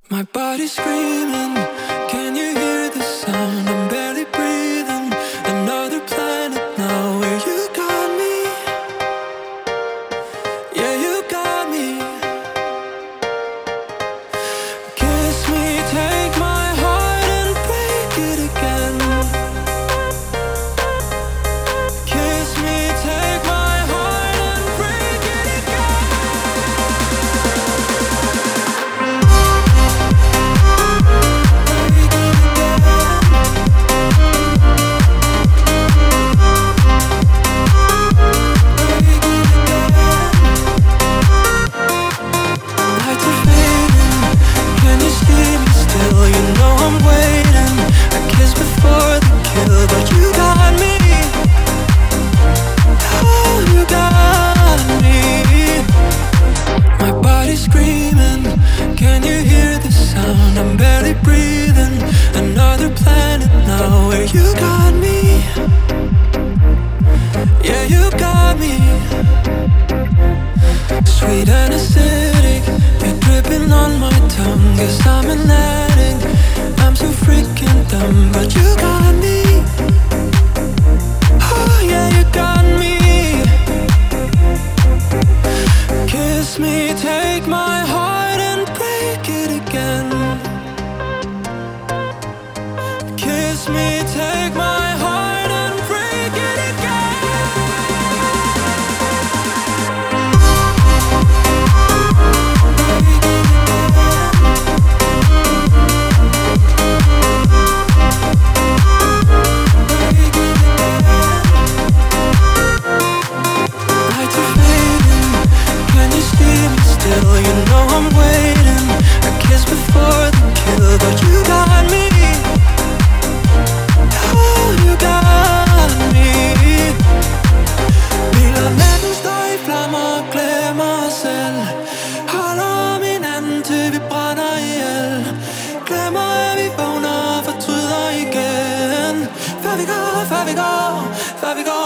My body's screaming, can you hear the sound? I'm barely breathing, another planet now. Where you got me, yeah, you got me. Kiss me, take my heart and break it again. Kiss me, take my heart and break it again. Break it lights are fading, can you see me still? You know I'm waiting. I kiss before the kill, but you got me. Oh, you got me. My body's screaming, can you hear the sound? I'm barely breathing, another planet now. Where you got me, yeah, you got me. Sweet and acidic, you're dripping on my tongue. Guess I'm an addict, I'm so freaking dumb. But you got me, oh yeah, you got me. Kiss me, take my heart and break it again. Kiss me, take my heart and break it again. Lights are fading, can you see me still? You know I'm waiting. I kiss before the kill, but you got me. Oh, you got me. Biler natten står i flammer og glemmer os selv. Holder min anden til vi brænder ihjel. Glemmer at vi vågner og fortryder igen. Før vi går, før vi går, før vi går.